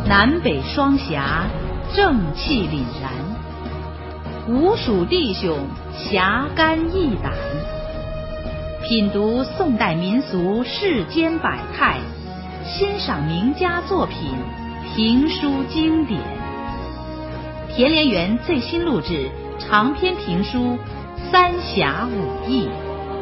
南北双侠，正气凛然，吴蜀弟兄侠肝义胆，品读宋代民俗世间百态，欣赏名家作品，评书经典。田连元最新录制长篇评书《三侠五义》。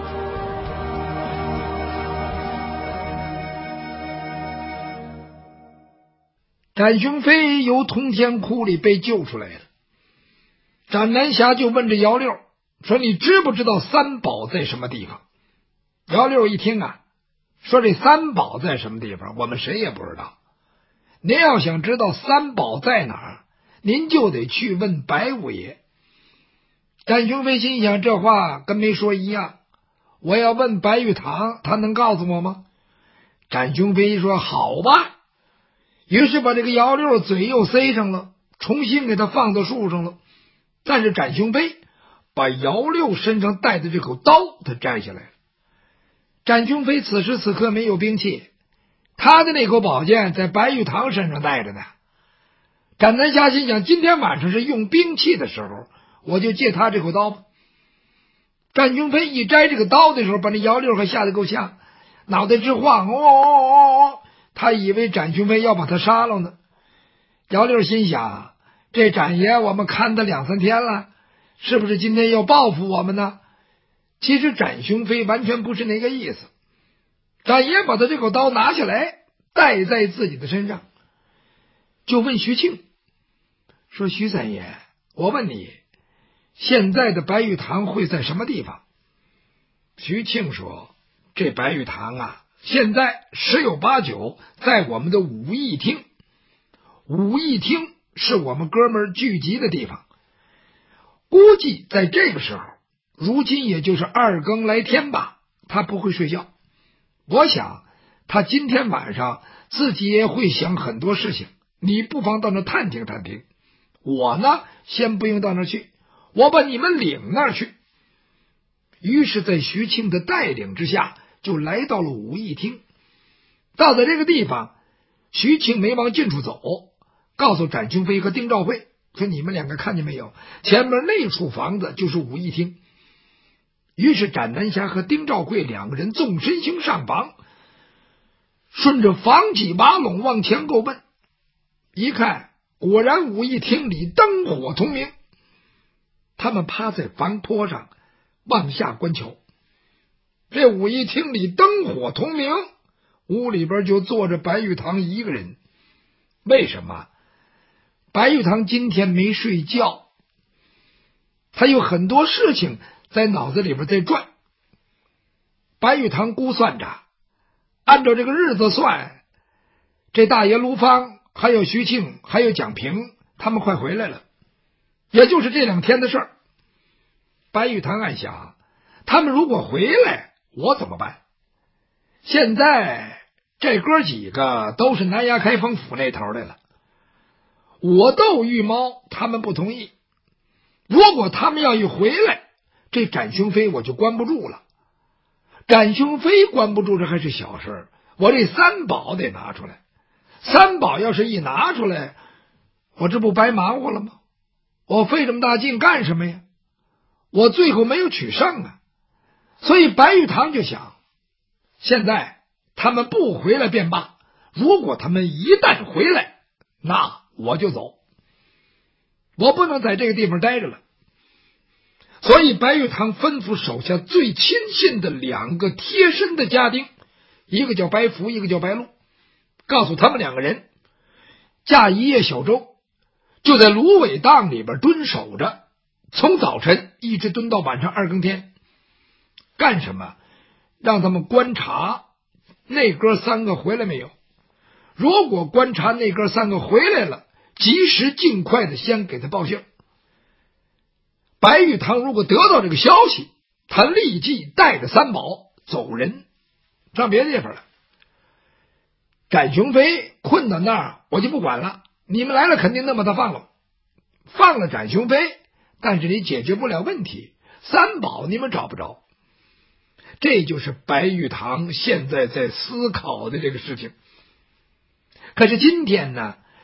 展雄飞由通天窟里被救出来了，展南侠就问这姚六说：“你知不知道三宝在什么地方？”姚六一听啊，说这三宝在什么地方，我们谁也不知道。您要想知道三宝在哪儿，您就得去问白五爷。展雄飞心想，这话跟没说一样，我要问白玉堂，他能告诉我吗？展雄飞说：“好吧。”于是把这个姚六嘴又塞上了，重新给他放到树上了。但是展雄飞把姚六身上带的这口刀他摘下来了。展雄飞此时此刻没有兵器，他的那口宝剑在白玉堂身上带着呢。展南侠心想，今天晚上是用兵器的时候，我就借他这口刀吧。展雄飞一摘这个刀的时候，把那姚六还吓得够呛，脑袋直晃，他以为展雄飞要把他杀了呢。姚六心想，这展爷我们看他两三天了，是不是今天要报复我们呢？其实展雄飞完全不是那个意思。展爷把他这口刀拿下来，带在自己的身上，就问徐庆说：“徐三爷，我问你，现在的白玉堂会在什么地方？”徐庆说：“这白玉堂啊，现在十有八九在我们的武义厅。武义厅是我们哥们儿聚集的地方，估计在这个时候，如今也就是2更来天吧，他不会睡觉。我想他今天晚上自己也会想很多事情，你不妨到那探听探听。我呢，先不用到那去，我把你们领那儿去。”于是在徐庆的带领之下，就来到了武义厅。到了这个地方，徐庆没往近处走，告诉展雄飞和丁兆会说：“你们两个看见没有，前面那处房子就是武义厅。”于是展南侠和丁兆会两个人纵身行上房，顺着房脊瓦垄往前够奔。一看，果然武义厅里灯火通明。他们趴在房坡上往下观瞧，这武义厅里灯火通明，屋里边就坐着白玉堂一个人。为什么？白玉堂今天没睡觉，他有很多事情在脑子里边在转。白玉堂估算着，按照这个日子算，这大爷卢芳还有徐庆还有蒋平他们快回来了，也就是这2天的事儿。白玉堂暗想，他们如果回来，我怎么办？现在这哥几个都是南衙开封府那头来了，我斗玉猫他们不同意，如果他们要一回来，这展雄飞我就关不住了。展雄飞关不住这还是小事，我这三宝得拿出来。三宝要是一拿出来，我这不白忙活了吗？我费这么大劲干什么呀？我最后没有取胜啊。所以白玉堂就想，现在他们不回来便罢，如果他们一旦回来，那我就走，我不能在这个地方待着了。所以白玉堂吩咐手下最亲信的2个贴身的家丁，一个叫白福，一个叫白鹿，告诉他们2个人驾一叶小舟，就在芦苇荡里边蹲守着，从早晨一直蹲到晚上2更天。干什么？让他们观察那哥3个回来没有。如果观察那哥3个回来了，及时尽快的先给他报信。白玉堂如果得到这个消息，他立即带着三宝走人，上别的地方了。展雄飞困到那儿，我就不管了，你们来了肯定能把他放了。放了展雄飞，但是你解决不了问题，三宝你们找不着。这就是白玉堂现在在思考的这个事情。可是今天呢，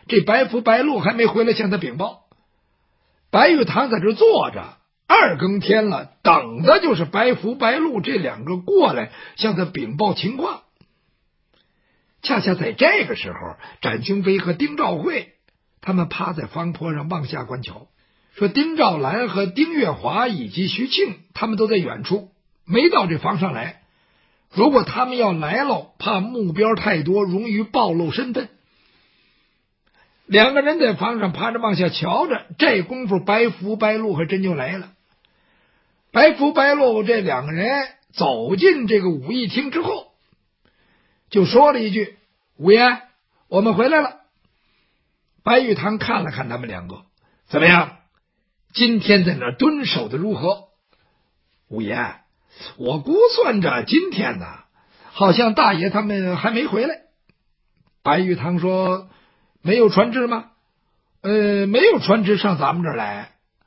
这白福白鹿还没回来向他禀报。白玉堂在这坐着2更天了，等的就是白福白鹿这2个过来向他禀报情况。恰恰在这个时候，展雄飞和丁兆会他们趴在方坡上往下观瞧，说丁兆兰和丁月华以及徐庆他们都在远处，没到这房上来。如果他们要来了，怕目标太多，容易暴露身份。2个人在房上趴着往下瞧着，这功夫白福白鹿还真就来了。白福白鹿这2个人走进这个武艺厅之后，就说了一句：“五爷，我们回来了。”白玉堂看了看他们2个，怎么样？今天在那儿蹲守的如何？五爷，我估算着今天呢，好像大爷他们还没回来。白玉堂说：“没有船只吗？”没有船只上咱们这儿来。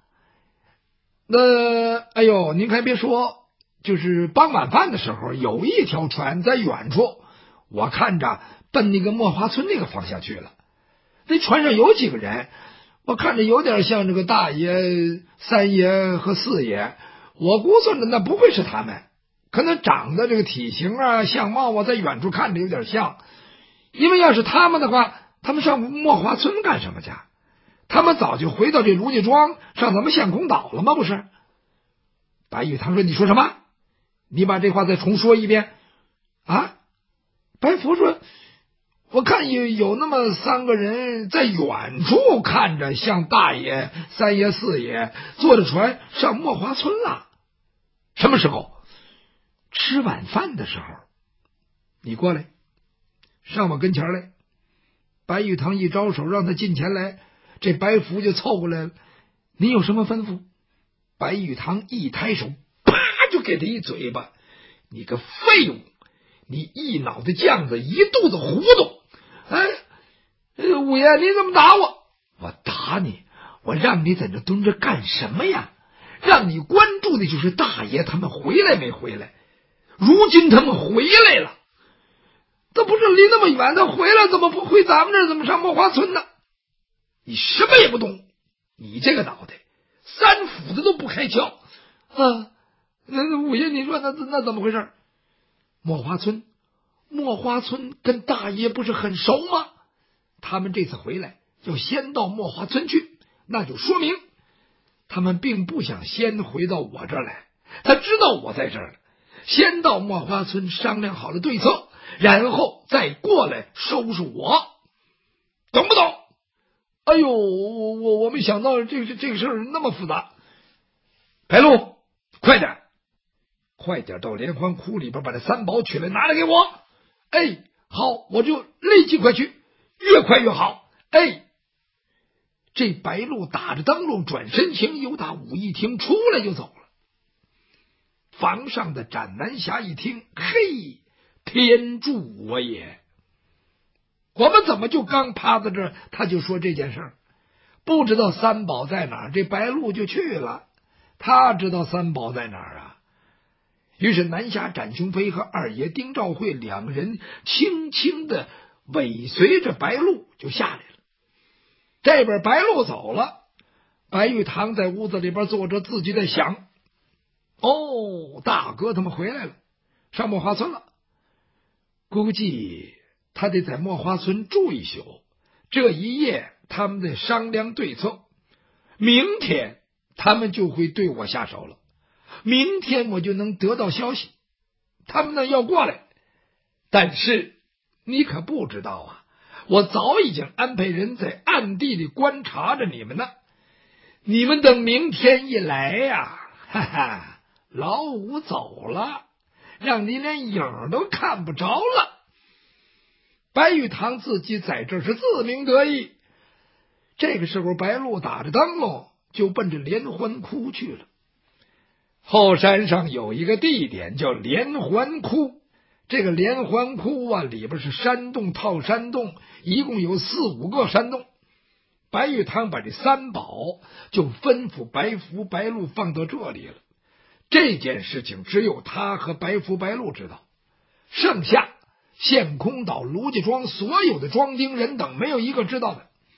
那哎呦，您还别说，就是傍晚饭的时候，有一条船在远处，我看着奔那个墨花村那个方向去了。那船上有几个人，我看着有点像这个大爷、3爷和4爷，我估算着那不会是他们，可能长得这个体型啊、相貌啊，在远处看着有点像。因为要是他们的话，他们上墨花村干什么去？他们早就回到这卢家庄，上咱们相公岛了吗？不是？白玉堂说：“你说什么？你把这话再重说一遍。”啊？白福说：“我看有那么3个人在远处看着像大爷、3爷、4爷坐着船上墨花村了。什么时候？吃晚饭的时候。你过来，上我跟前来。”白玉堂一招手让他进前来，这白福就凑过来了。“你有什么吩咐？”白玉堂一抬手，啪就给他一嘴巴：“你个废物！你一脑袋酱子，一肚子糊涂！哎，五爷，你怎么打我？”“我打你？我让你在这蹲着干什么呀？让你关注的就是大爷他们回来没回来。如今他们回来了，这不是离那么远，他回来怎么不回咱们这儿？怎么上墨花村呢？你什么也不懂，你这个脑袋3斧子都不开窍啊！那五爷，你说那怎么回事？墨花村跟大爷不是很熟吗？他们这次回来要先到墨花村去，那就说明他们并不想先回到我这儿来。他知道我在这儿，先到墨花村商量好了对策，然后再过来收拾我，懂不懂？”“哎呦，我没想到这个事儿那么复杂。”“白鹿，快点到连环窟里边把这3宝取来，拿来给我。”“哎，好，我就立即快去，越快越好。”“哎。”这白鹿打着灯笼转身行，由打武艺厅出来就走了。房上的展南侠一听，嘿，天助我也！我们怎么就刚趴在这儿，他就说这件事儿？不知道3宝在哪儿，这白鹿就去了。他知道3宝在哪儿啊？于是南侠展雄飞和2爷丁兆会2人轻轻的尾随着白鹿就下来了。这边白鹿走了，白玉堂在屋子里边坐着，自己在想：哦，大哥他们回来了，上墨花村了。估计他得在墨花村住一宿，这一夜他们得商量对策，明天他们就会对我下手了。明天我就能得到消息，他们呢要过来。但是你可不知道啊，我早已经安排人在暗地里观察着你们呢。你们等明天一来呀，哈哈，老五走了，让你连影都看不着了。”白玉堂自己在这是自鸣得意。这个时候，白鹿打着灯笼就奔着连环窟去了。后山上有一个地点叫连环窟，这个连环窟啊，里边是山洞套山洞，一共有4、5个山洞。白玉堂把这3宝就吩咐白福白鹿放到这里了。这件事情只有他和白福白鹿知道，剩下县空岛卢家庄所有的庄丁人等没有一个知道的。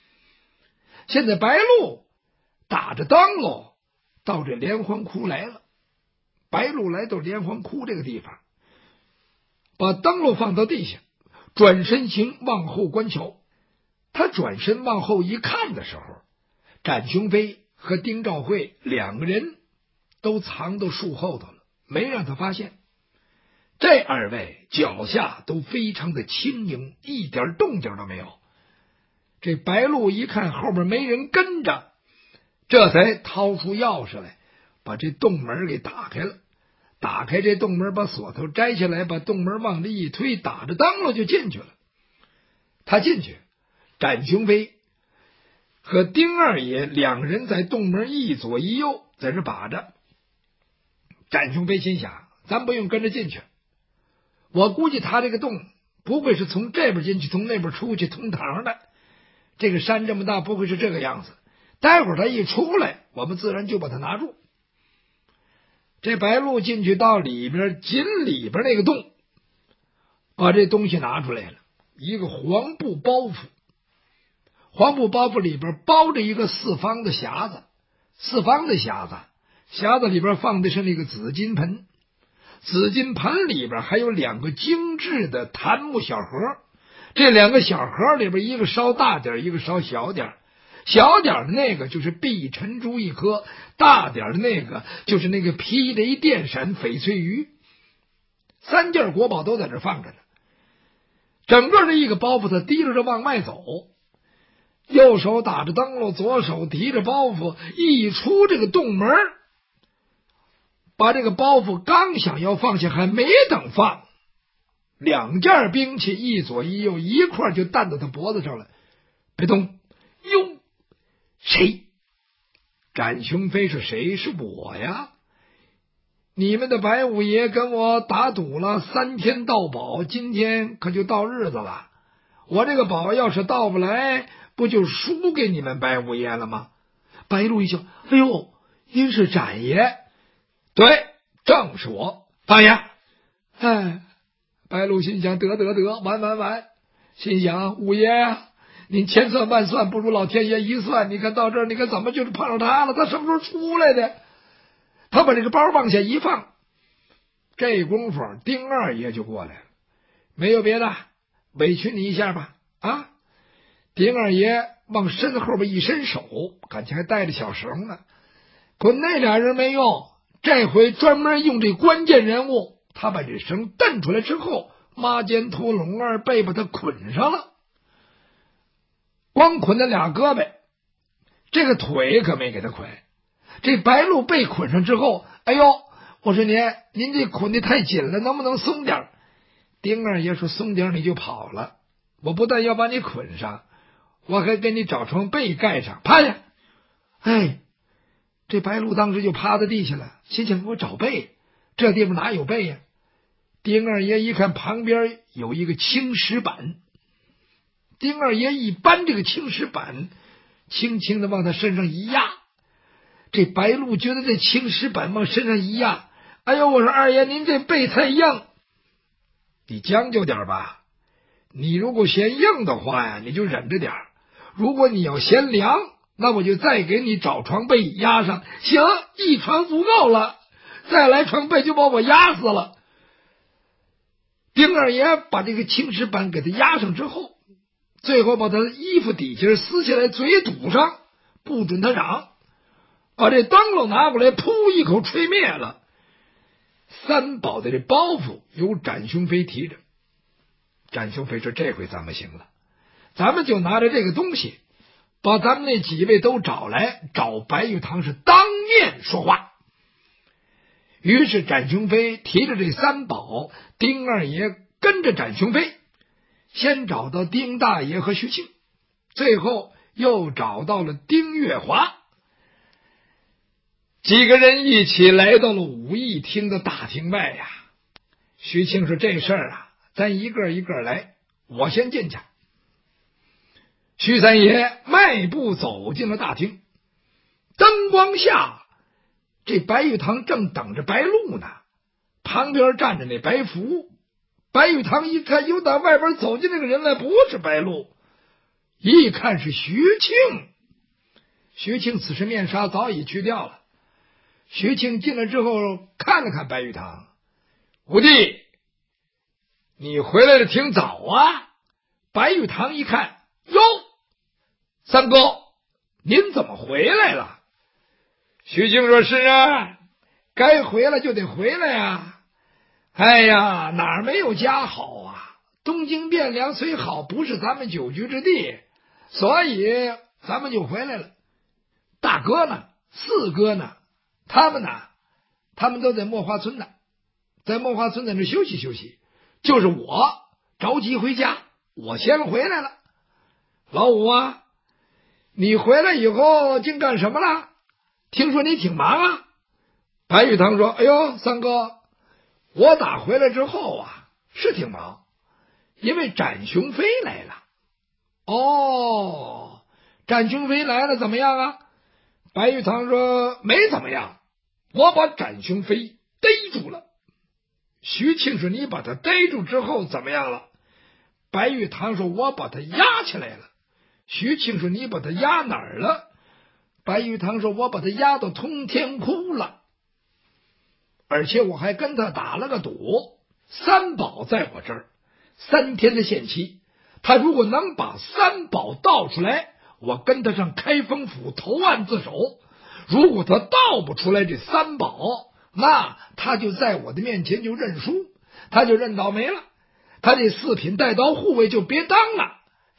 现在白鹿打着灯笼到这连环窟来了。白鹿来到连环窟这个地方，把灯笼放到地下，转身行往后观瞧。他转身往后一看的时候，展雄飞和丁兆会两个人都藏到树后头了，没让他发现。这二位脚下都非常的轻盈，一点动静都没有。这白鹿一看后边没人跟着，这才掏出钥匙来，把这洞门给打开了。打开这洞门，把锁头摘下来，把洞门往里一推，打着灯笼就进去了。他进去，展雄飞和丁二爷两人在洞门一左一右在这把着。展雄飞心想，咱不用跟着进去，我估计他这个洞不会是从这边进去从那边出去通堂的，这个山这么大，不会是这个样子。待会儿他一出来，我们自然就把他拿住。这白鹿进去到里边紧里边那个洞，把这东西拿出来了，一个黄布包袱。黄布包袱里边包着一个四方的匣子，匣子里边放的是那个紫金盆，紫金盆里边还有两个精致的檀木小盒，这两个小盒里边一个稍大点，一个稍小点，小点的那个就是碧晨珠一颗，大点的那个就是那个霹雷电闪翡翠鱼，三件国宝都在这放着呢。整个这一个包袱他提着往外走，右手打着灯笼，左手提着包袱，一出这个洞门，把这个包袱刚想要放下，还没等放，两件兵器一左一右一块就弹到他脖子上了。别动！哟，谁？展雄飞是谁？是我呀！你们的白五爷跟我打赌了3天到宝，今天可就到日子了。我这个宝要是到不来，不就输给你们白五爷了吗？白鹿一笑，哎呦，您是展爷？对，正是我。放下！哎，白鹿心想，得，完，心想五爷，您千算万算不如老天爷一算，你看到这儿，你看怎么就是碰上他了？他什么时候出来的？他把这个包往下一放，这功夫丁二爷就过来了。没有别的，委屈你一下吧。啊！丁二爷往身后边一伸手，感情还带着小绳呢。可那俩人没用，这回专门用这关键人物。他把这绳蹬出来之后，抹肩头龙二背把他捆上了，光捆了俩胳膊，这个腿可没给他捆。这白鹿被捆上之后，哎呦，我说您这捆的太紧了，能不能松点？丁二爷说，松点你就跑了，我不但要把你捆上，我还给你找床被盖上，趴下。哎，这白鹿当时就趴在地下了，心想给我找被，这地方哪有被呀？丁二爷一看旁边有一个青石板，丁二爷一搬这个青石板，轻轻的往他身上一压。这白鹿觉得这青石板往身上一压，哎呦，我说二爷您这背太硬，你将就点吧。你如果嫌硬的话呀，你就忍着点，如果你要嫌凉，那我就再给你找床被压上。行，一床足够了，再来床被就把我压死了。丁二爷把这个青石板给他压上之后，最后把他衣服底下撕下来，嘴堵上，不准他嚷，把这灯笼拿过来，噗一口吹灭了。三宝的这包袱由展雄飞提着。展雄飞说，这回咱们行了，咱们就拿着这个东西把咱们那几位都找来，找白玉堂是当面说话。于是展雄飞提着这三宝，丁二爷跟着展雄飞，先找到丁大爷和徐庆，最后又找到了丁月华。几个人一起来到了武义厅的大厅外呀。徐庆说，这事儿啊，咱一个一个来，我先进去。徐三爷迈步走进了大厅，灯光下这白玉堂正等着白鹿呢，旁边站着那白福。白玉堂一看，由打外边走进那个人来，不是白鹿，一看是徐庆。 徐庆此时面纱早已去掉了。徐庆进来之后看了看白玉堂，五弟，你回来的挺早啊。白玉堂一看，哟，三哥，您怎么回来了？徐庆说：是啊，该回来就得回来呀。哎呀，哪儿没有家好啊？东京汴梁虽好，不是咱们久居之地，所以咱们就回来了。大哥呢？四哥呢？他们都在墨花村呢，在墨花村在那休息休息。就是我着急回家，我先回来了。老五啊，你回来以后竟干什么了？听说你挺忙啊。白玉堂说：哎呦，三哥，我打回来之后啊，是挺忙，因为展雄飞来了。哦，展雄飞来了怎么样啊？白玉堂说：没怎么样，我把展雄飞逮住了。徐庆说：你把他逮住之后怎么样了？白玉堂说：我把他押起来了。徐庆说：你把他押哪儿了？白玉堂说：我把他押到通天窟了，而且我还跟他打了个赌，三宝在我这儿3天的限期，他如果能把三宝盗出来，我跟他上开封府投案自首。如果他盗不出来这三宝，那他就在我的面前就认输，他就认倒霉了，他这4品带刀护卫就别当了。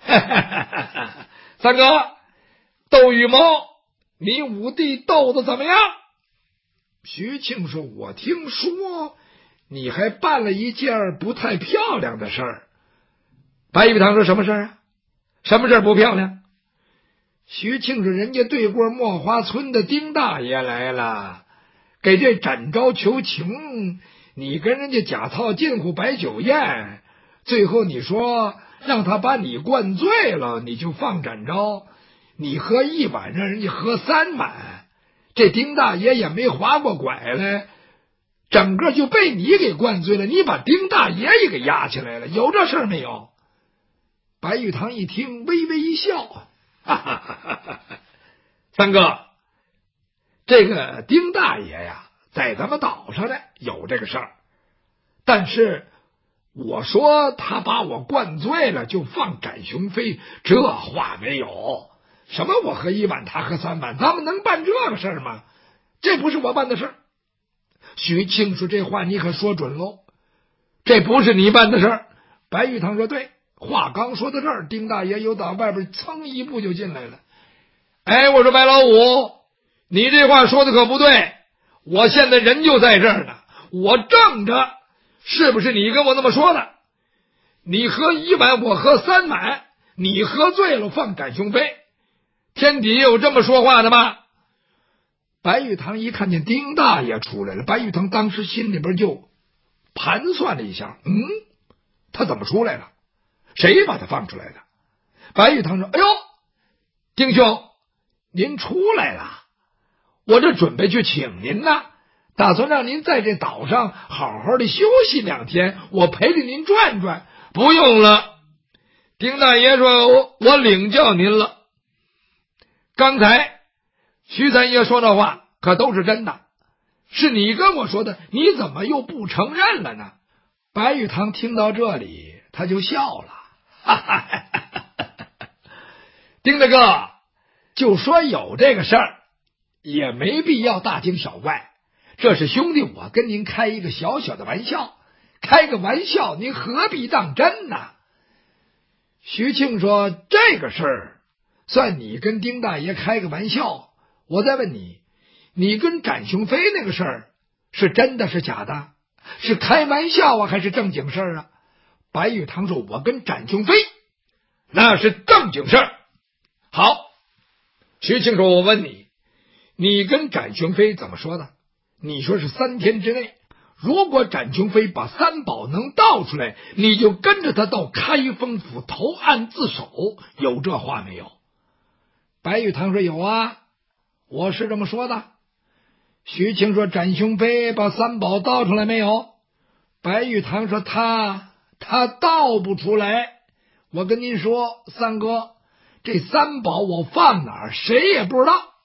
三哥，斗羽毛，你五弟斗得怎么样？徐庆说：我听说你还办了一件不太漂亮的事儿。白玉堂说：什么事儿啊？什么事儿不漂亮？徐庆说：人家对过墨花村的丁大爷来了，给这展昭求情，你跟人家假套近乎摆酒宴，最后你说让他把你灌醉了，你就放展昭，你喝1碗，让人家喝3碗，这丁大爷也没划过拐来，整个就被你给灌醉了，你把丁大爷也给押起来了，有这事儿没有？白玉堂一听，微微一笑，哈哈哈哈，三哥，这个丁大爷呀，在咱们岛上呢有这个事儿，但是我说他把我灌醉了就放展雄飞，这话没有。什么我喝1碗他喝3碗，咱们能办这个事儿吗？这不是我办的事儿。徐庆说：这话你可说准喽，这不是你办的事儿。白玉堂说：对，话刚说到这儿，丁大爷又到外边噌一步就进来了。哎，我说白老五，你这话说的可不对，我现在人就在这儿呢，我正着，是不是你跟我那么说的？你喝1碗，我喝3碗，你喝醉了放展雄飞，天底下有这么说话的吗？白玉堂一看见丁大爷出来了，白玉堂当时心里边就盘算了一下，他怎么出来了？谁把他放出来的？白玉堂说：哎呦，丁兄，您出来了，我这准备去请您呢，打算让您在这岛上好好的休息2天，我陪着您转转。不用了，丁大爷说：我领教您了。刚才徐三爷说的话可都是真的，是你跟我说的，你怎么又不承认了呢？白玉堂听到这里他就笑了，哈哈哈哈，丁大哥，就说有这个事儿也没必要大惊小怪，这是兄弟我跟您开一个小小的玩笑，开个玩笑您何必当真呢？徐庆说：这个事儿算你跟丁大爷开个玩笑，我再问你，你跟展雄飞那个事儿是真的是假的？是开玩笑啊还是正经事儿啊？白玉堂说：我跟展雄飞那是正经事儿。好，徐庆说：我问你，你跟展雄飞怎么说的？你说是3天之内，如果展雄飞把三宝能盗出来，你就跟着他到开封府投案自首，有这话没有？白玉堂说：有啊，我是这么说的。徐庆说：展雄飞把三宝盗出来没有？白玉堂说：他盗不出来。我跟您说，三哥，这三宝我放哪儿谁也不知道。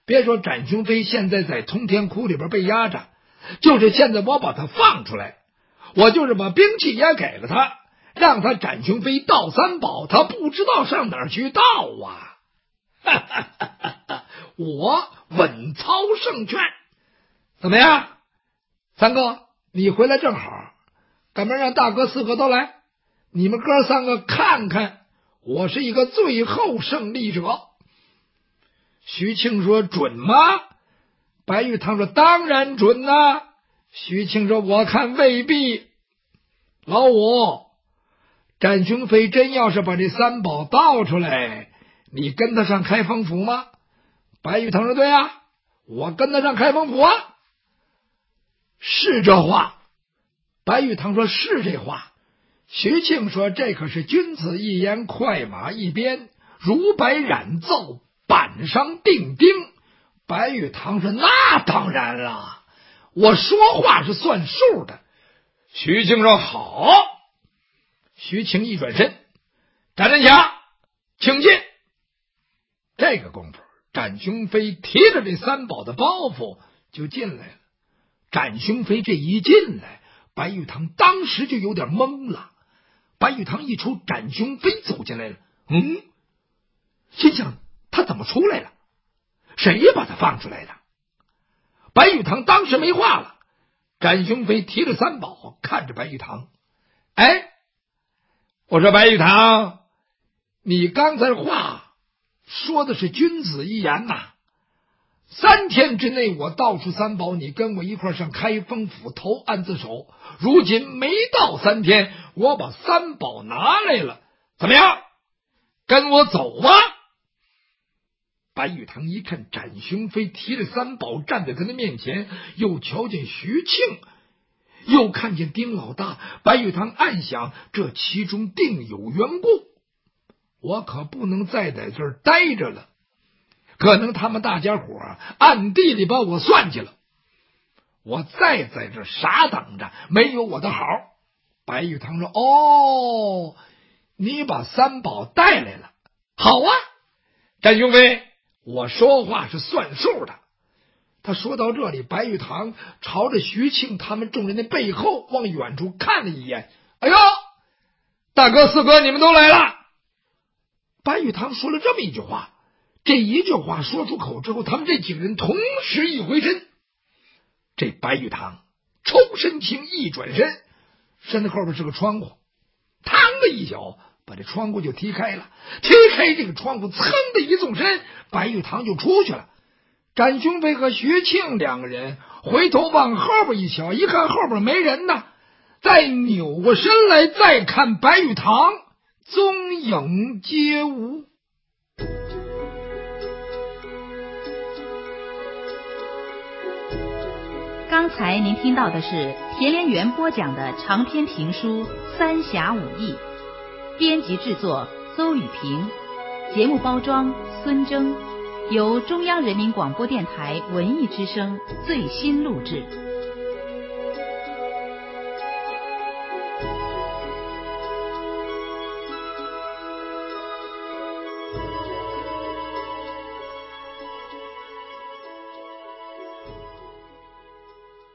别说展雄飞现在在通天窟里边被压着，就是现在我把他放出来，我就是把兵器也给了他，让他展雄飞盗三宝，他不知道上哪儿去盗啊！我稳操胜券，怎么样？三哥，你回来正好，赶明让大哥四哥都来，你们哥三个看看我是一个最后胜利者。徐庆说准吗？白玉堂说当然准啊。徐庆说我看未必。老五，展雄飞真要是把这三宝盗出来，你跟他上开封府吗？白玉堂说对啊，我跟他上开封府啊。是这话。白玉堂说是这话。徐庆说这可是君子一言，快马一鞭，如白染奏，板上钉钉。白玉堂说那当然了，我说话是算数的。徐庆说好。徐庆一转身，展真侠请进。这个功夫，展雄飞提着这三宝的包袱就进来了。展雄飞这一进来，白玉堂当时就有点懵了。白玉堂一出，展雄飞走进来了，心想他怎么出来了？谁把他放出来的？白玉堂当时没话了。展雄飞提着三宝看着白玉堂，我说白玉堂，你刚才话说的是君子一言呐。3天之内我盗出三宝，你跟我一块上开封府投案自首，如今没到3天，我把三宝拿来了，怎么样？跟我走吧。白玉堂一看展雄飞提着三宝站在他的面前，又瞧见徐庆，又看见丁老大，白玉堂暗想这其中定有缘故，我可不能再在这儿待着了，可能他们大家伙暗地里把我算计了，我再在这傻等着没有我的好。白玉堂说你把三宝带来了，好啊，展雄飞，我说话是算数的。他说到这里，白玉堂朝着徐庆他们众人的背后往远处看了一眼，哎呦，大哥四哥你们都来了。白玉堂说了这么一句话，这一句话说出口之后，他们这几个人同时一回身。这白玉堂抽身轻一转身，身子后边是个窗户，嘡的一脚把这窗户就踢开了，踢开这个窗户，噌的一纵身，白玉堂就出去了。展雄飞和徐庆两个人回头往后边一瞧，一看后边没人呢，再扭过身来再看白玉堂，踪影皆无。 刚才您听到的是田连元播讲的长篇评书《三侠五义》，编辑制作邹雨平，节目包装孙征，由中央人民广播电台文艺之声最新录制。